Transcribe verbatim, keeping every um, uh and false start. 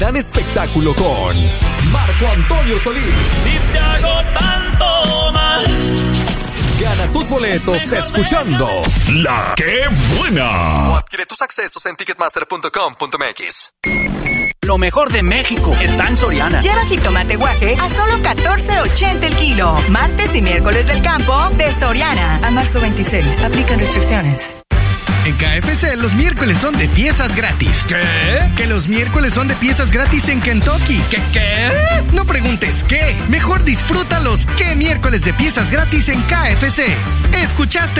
Gran espectáculo con Marco Antonio Solís. Si te hago tanto mal. Gana tus boletos escuchando La Que Buena. O adquiere tus accesos en ticketmaster punto com punto m x. Lo mejor de México está en Soriana. Lleva jitomate guaje a solo catorce ochenta el kilo. Martes y miércoles del campo de Soriana. A marzo veintiséis. Aplican restricciones. En K F C los miércoles son de piezas gratis. ¿Qué? Que los miércoles son de piezas gratis en Kentucky. ¿Qué qué? No preguntes qué. Mejor disfrútalos. Que miércoles de piezas gratis en K F C. ¿Escuchaste